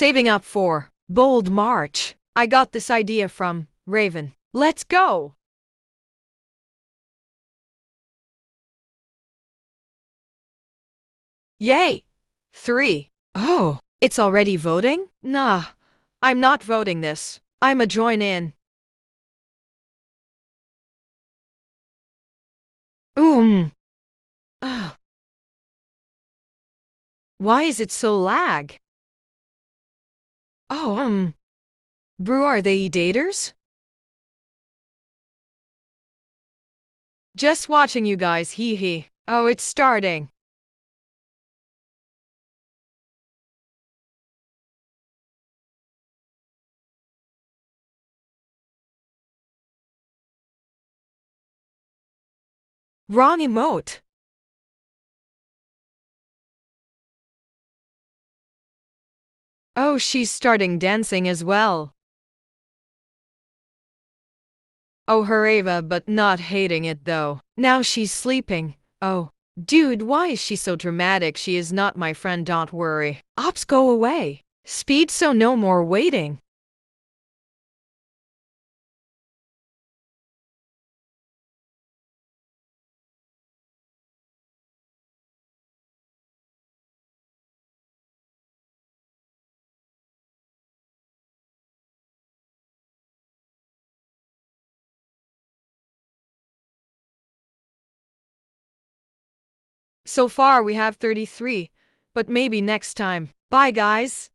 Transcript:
saving up for Bold March. I got this idea from Raven. Let's go! Yay! 3. Oh, it's already voting? Nah, I'm not voting this. I'm a join in. Ugh. Why is it so lag? Oh, Brew, are they daters? Just watching you guys, hee hee. Oh, it's starting. Wrong emote. Oh, she's starting dancing as well. Oh, Hareva, but not hating it though. Now she's sleeping. Oh, dude, why is she so dramatic? She is not my friend, don't worry. Ops, go away. Speed, so no more waiting. So far we have 33, but maybe next time. Bye guys.